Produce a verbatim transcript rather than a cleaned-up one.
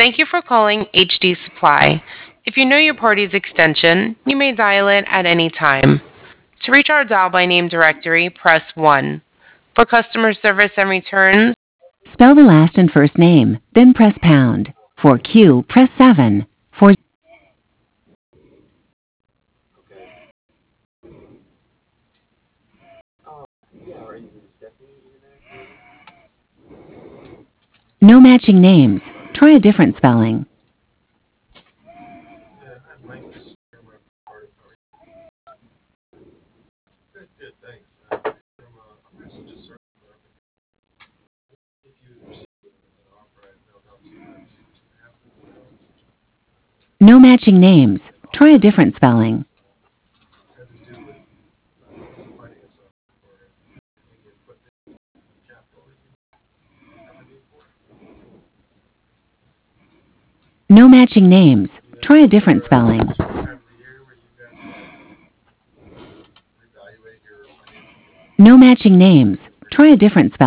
Thank you for calling H D Supply. If you know your party's extension, you may dial it at any time. To reach our dial by name directory, press one. For customer service and returns, spell the last and first name, then press pound. For Q, press seven. For no matching names, try a different spelling. No matching names, try a different spelling. No matching names, try a different spelling. No matching names, try a different spelling.